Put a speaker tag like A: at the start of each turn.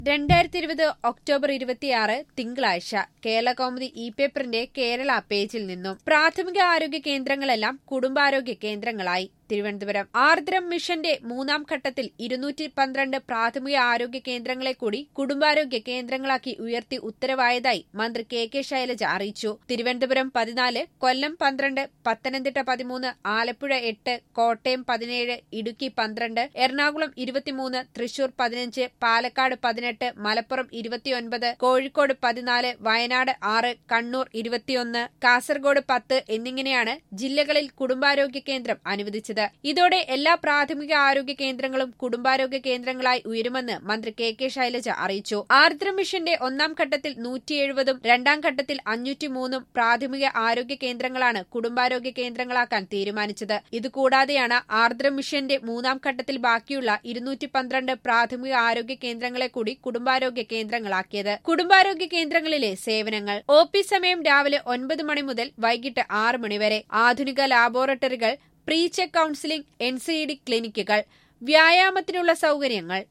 A: 2020 October 26 തിങ്കളാഴ്ച കേരളകൗമുദി ഇ-പേപ്പറിന്റെ കേരള പേജിൽ നിന്നും പ്രാഥമിക ആരോഗ്യ കേന്ദ്രങ്ങളെല്ലാം കുടുംബാരോഗ്യ കേന്ദ്രങ്ങളായി. തിരുവനന്തപുരം ആർദ്രം മിഷന്റെ മൂന്നാം ഘട്ടത്തിൽ 212 പ്രാഥമിക ആരോഗ്യ കേന്ദ്രങ്ങളെ കൂടി കുടുംബാരോഗ്യ കേന്ദ്രങ്ങളാക്കി ഉയർത്തി ഉത്തരവായതായി മന്ത്രി കെ ശൈലജ അറിയിച്ചു. തിരുവനന്തപുരം 14, കൊല്ലം 12, പത്തനംതിട്ട 13, ആലപ്പുഴ 8, കോട്ടയം 17, ഇടുക്കി 12, എറണാകുളം 23, തൃശൂർ 15, പാലക്കാട് 18, മലപ്പുറം 29, കോഴിക്കോട് 14, വയനാട് 6, കണ്ണൂർ 21, കാസർഗോഡ് 10 എന്നിങ്ങനെയാണ് ജില്ലകളിൽ കുടുംബാരോഗ്യ കേന്ദ്രം അനുവദിച്ചത്. ഇതോടെ എല്ലാ പ്രാഥമിക ആരോഗ്യ കേന്ദ്രങ്ങളും കുടുംബാരോഗ്യ കേന്ദ്രങ്ങളായി ഉയരുമെന്ന് മന്ത്രി കെ ശൈലജ അറിയിച്ചു. ആർദ്രം മിഷന്റെ ഒന്നാം ഘട്ടത്തിൽ 170ഉം രണ്ടാം ഘട്ടത്തിൽ 503ഉം പ്രാഥമിക ആരോഗ്യ കേന്ദ്രങ്ങളാണ് കുടുംബാരോഗ്യ കേന്ദ്രങ്ങളാക്കാൻ തീരുമാനിച്ചത്. ഇതുകൂടാതെയാണ് ആർദ്രം മിഷന്റെ മൂന്നാം ഘട്ടത്തിൽ ബാക്കിയുള്ള 212 പ്രാഥമിക ആരോഗ്യ കേന്ദ്രങ്ങളെ കൂടി കുടുംബാരോഗ്യ കേന്ദ്രങ്ങളാക്കിയത്. കുടുംബാരോഗ്യ കേന്ദ്രങ്ങളിലെ സേവനങ്ങൾ: ഒ.പി. സമയം രാവിലെ 9 മണി മുതൽ വൈകിട്ട് 6 മണി വരെ. ആധുനിക ലാബോറട്ടറികൾ, പ്രീ ചെക്ക് കൌൺസിലിംഗ്, NCD ക്ലിനിക്കുകൾ, വ്യായാമത്തിനുള്ള സൌകര്യങ്ങൾ.